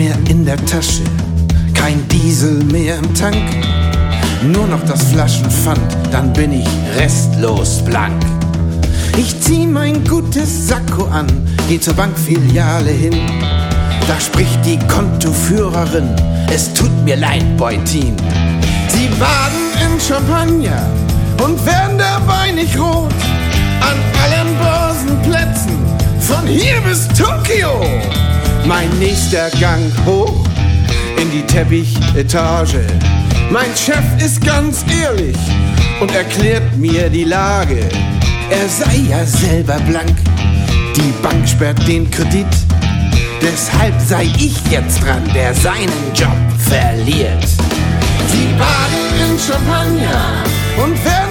mehr in der Tasche, kein Diesel mehr im Tank, nur noch das Flaschenpfand, dann bin ich restlos blank. Ich zieh mein gutes Sakko an, geh zur Bankfiliale hin. Da spricht die Kontoführerin, es tut mir leid, Beutin. Sie baden in Champagner und werden dabei nicht rot. An allen Börsenplätzen, von hier bis Tokio. Mein nächster Gang hoch in die Teppichetage. Mein Chef ist ganz ehrlich und erklärt mir die Lage. Er sei ja selber blank, die Bank sperrt den Kredit. Deshalb sei ich jetzt dran, der seinen Job verliert. Sie baden in Champagner und werden